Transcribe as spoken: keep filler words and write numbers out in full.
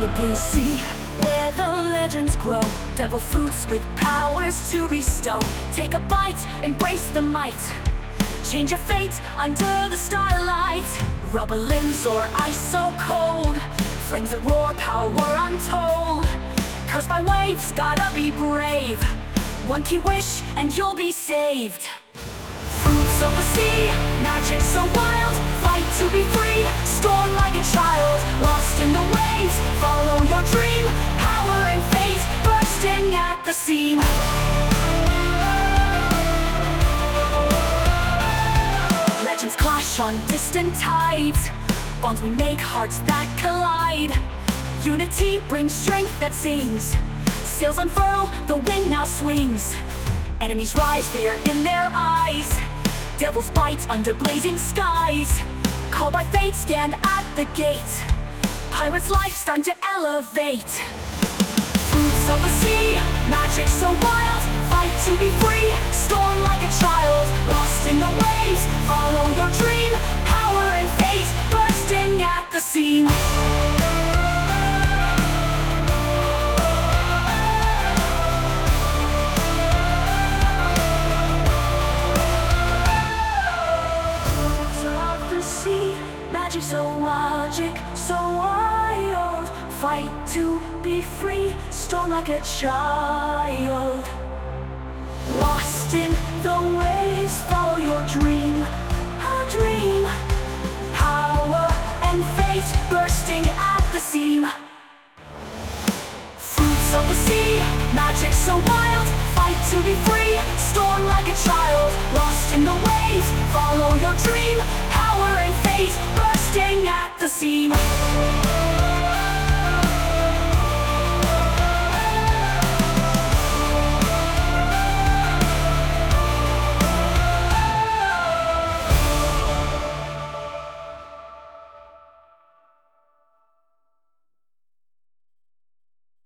the blue sea, where the legends grow. Devil fruits with powers to bestow. Take a bite, embrace the might. Change your fate under the starlight. Rubber limbs or ice so cold. Flames that roar, power untold. Cursed by waves, gotta be brave. One key wish and you'll be saved. Fruits of the sea, magic so wild. Fight to be free, storm like a child. Lost in the waves, follow your dream. Power and fate, bursting at the seam. Legends clash on distant tides. Bonds we make, hearts that collide. Unity brings strength that sings. Sails unfurl, the wind now swings. Enemies rise, fear in their eyes. Devils bite under blazing skies. Called by fate, stand at the gate. Pirates' life time to elevate. Fruits of the sea, magic so wild. Fight to be free, storm like a child. Lost in the waves, follow your dream. Power and fate, bursting at the seam. Magic so magic, so wild. Fight to be free, storm like a child. Lost in the waves, follow your dream. A dream, power and fate, bursting at the seam. Fruits of the sea, magic so wild. Fight to be free, storm like a child. Lost in the waves, follow your dream. Power and fate, bursting at the seam.